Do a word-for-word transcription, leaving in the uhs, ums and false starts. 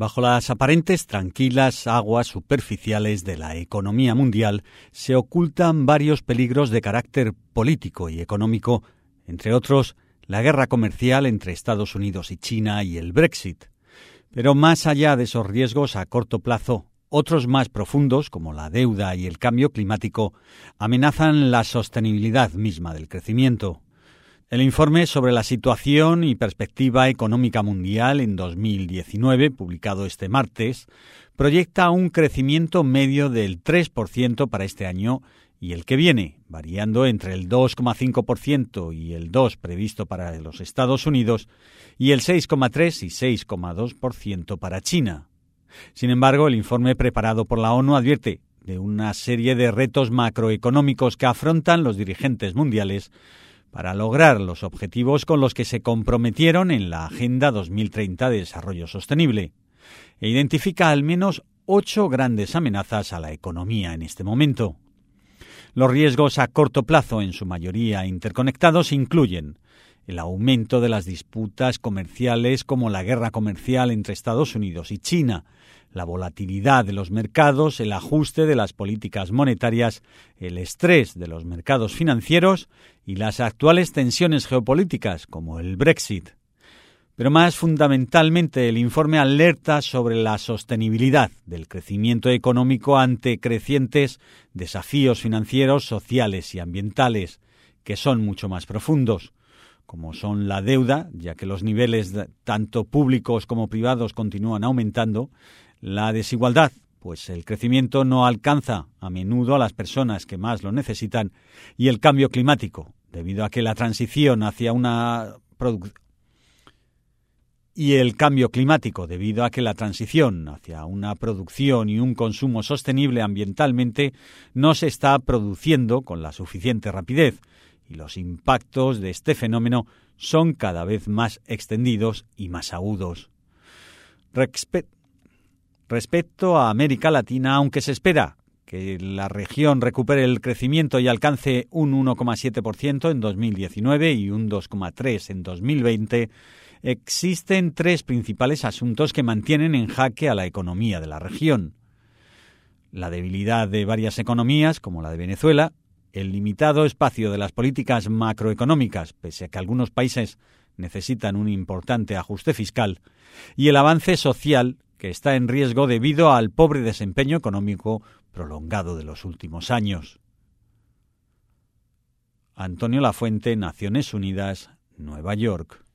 Bajo las aparentes tranquilas aguas superficiales de la economía mundial se ocultan varios peligros de carácter político y económico, entre otros la guerra comercial entre Estados Unidos y China y el Brexit. Pero más allá de esos riesgos a corto plazo, otros más profundos, como la deuda y el cambio climático, amenazan la sostenibilidad misma del crecimiento. El informe sobre la situación y perspectiva económica mundial en dos mil diecinueve, publicado este martes, proyecta un crecimiento medio del tres por ciento para este año y el que viene, variando entre el dos coma cinco por ciento y el dos por ciento previsto para los Estados Unidos y el seis coma tres y seis coma dos por ciento para China. Sin embargo, el informe preparado por la ONU advierte de una serie de retos macroeconómicos que afrontan los dirigentes mundiales para lograr los objetivos con los que se comprometieron en la Agenda dos mil treinta de Desarrollo Sostenible, e identifica al menos ocho grandes amenazas a la economía en este momento. Los riesgos a corto plazo, en su mayoría interconectados, incluyen el aumento de las disputas comerciales como la guerra comercial entre Estados Unidos y China, la volatilidad de los mercados, el ajuste de las políticas monetarias, el estrés de los mercados financieros y las actuales tensiones geopolíticas como el Brexit. Pero más fundamentalmente, el informe alerta sobre la sostenibilidad del crecimiento económico ante crecientes desafíos financieros, sociales y ambientales, que son mucho más profundos, como son la deuda, ya que los niveles tanto públicos como privados continúan aumentando, la desigualdad, pues el crecimiento no alcanza a menudo a las personas que más lo necesitan, y el cambio climático, debido a que la transición hacia una producción y el cambio climático, debido a que la transición hacia una producción y un consumo sostenible ambientalmente no se está produciendo con la suficiente rapidez, y los impactos de este fenómeno son cada vez más extendidos y más agudos. Respe- Respecto a América Latina, aunque se espera que la región recupere el crecimiento y alcance un uno coma siete por ciento en dos mil diecinueve y un dos coma tres por ciento en dos mil veinte, existen tres principales asuntos que mantienen en jaque a la economía de la región: la debilidad de varias economías, como la de Venezuela, el limitado espacio de las políticas macroeconómicas, pese a que algunos países necesitan un importante ajuste fiscal, y el avance social, que está en riesgo debido al pobre desempeño económico prolongado de los últimos años. Antonio Lafuente, Naciones Unidas, Nueva York.